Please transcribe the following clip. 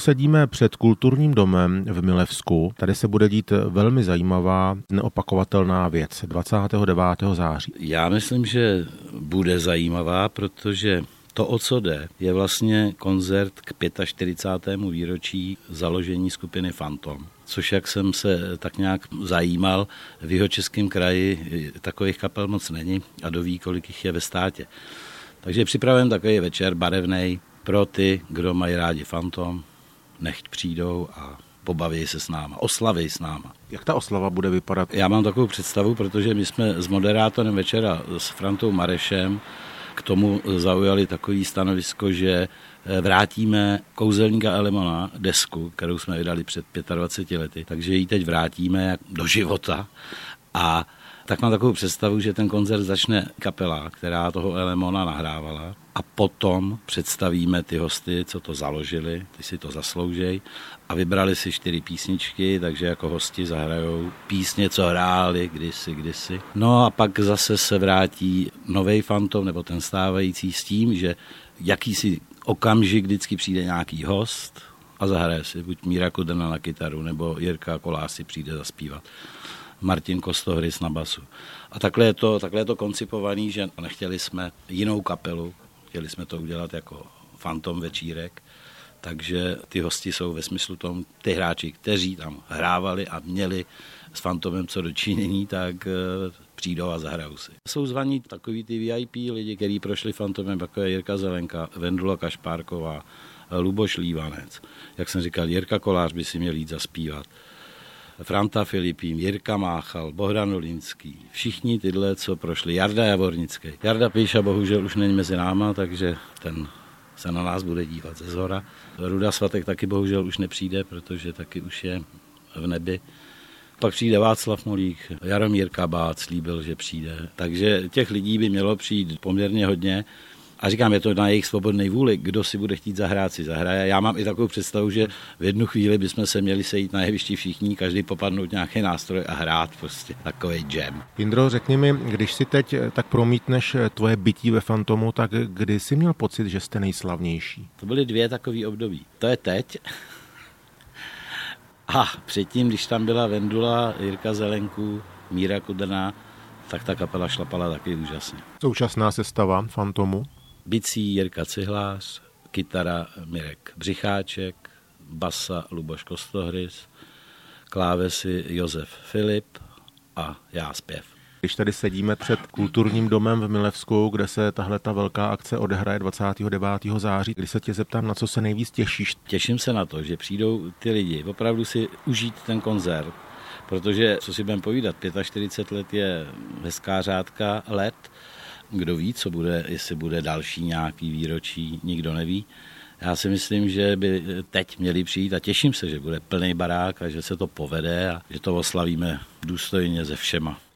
sedíme před kulturním domem v Milevsku. Tady se bude dít velmi zajímavá, neopakovatelná věc 29. září. Já myslím, že bude zajímavá, protože to, o co jde, je vlastně koncert k 45. výročí založení skupiny Fantom. Což, jak jsem se tak nějak zajímal, v Jihočeském kraji takových kapel moc není a doví, kolik jich je ve státě. Takže připravím takový večer barevnej pro ty, kdo mají rádi Fantom, nechť přijdou a pobaví se s náma, oslaví s náma. Jak ta oslava bude vypadat? Já mám takovou představu, protože my jsme s moderátorem večera, s Frantou Marešem, k tomu zaujali takový stanovisko, že vrátíme Kouzelníka Alemona desku, kterou jsme vydali před 25 lety, takže ji teď vrátíme do života a tak mám takovou představu, že ten koncert začne kapela, která toho Elemona nahrávala a potom představíme ty hosty, co to založili, ty si to zasloužej a vybrali si 4 písničky, takže jako hosti zahrajou písně, co hráli kdysi. No a pak zase se vrátí novej Fantom, nebo ten stávající s tím, že jakýsi okamžik vždycky přijde nějaký host a zahraje si buď Míra Kudrna na kytaru, nebo Jirka Kolář si přijde zaspívat. Martin Kostohrys na basu. A takhle je to koncipovaný, že nechtěli jsme jinou kapelu, chtěli jsme to udělat jako Fantom večírek, takže ty hosti jsou ve smyslu tom, ty hráči, kteří tam hrávali a měli s Fantomem co dočinění, tak přijdou a zahrajou si. Jsou zvaní takový ty VIP lidi, kteří prošli Fantomem, jako je Jirka Zelenka, Vendula Kašpárková, Luboš Lívanec. Jak jsem říkal, Jirka Kolář by si měl jít zaspívat. Franta Filipín, Jirka Máchal, Bohdan Olínský, všichni tyhle, co prošli, Jarda Javornický. Jarda Píša bohužel už není mezi náma, takže ten se na nás bude dívat ze zhora. Ruda Svatek taky bohužel už nepřijde, protože taky už je v nebi. Pak přijde Václav Molík, Jaromír Kabát slíbil, že přijde. Takže těch lidí by mělo přijít poměrně hodně. A říkám, je to na jejich svobodné vůli, kdo si bude chtít zahrát, si zahraje. Já mám i takovou představu, že v jednu chvíli bychom se měli sejít na jevišti všichni, každý popadnout nějaký nástroj a hrát prostě takový jam. Jindro, řekni mi, když si teď tak promítneš tvoje bytí ve Fantomu, tak kdy jsi měl pocit, že jste nejslavnější? To byly 2 takové období. To je teď. A předtím, když tam byla Vendula, Jirka Zelenku, Míra Kudrna, tak ta kapela šlapala taky úžasně. Současná sestava Fantomu? Bicí Jirka Cihlář, kytara Mirek Břicháček, basa Luboš Kostohrys, klávesy Josef Filip a já zpěv. Když tady sedíme před kulturním domem v Milevsku, kde se tahleta velká akce odehraje 29. září, když se tě zeptám, na co se nejvíc těšíš? Těším se na to, že přijdou ty lidi opravdu si užít ten koncert, protože, co si budeme povídat, 45 let je hezká řádka let. Kdo ví, co bude, jestli bude další nějaký výročí, nikdo neví. Já si myslím, že by teď měli přijít a těším se, že bude plný barák a že se to povede a že to oslavíme důstojně se všema.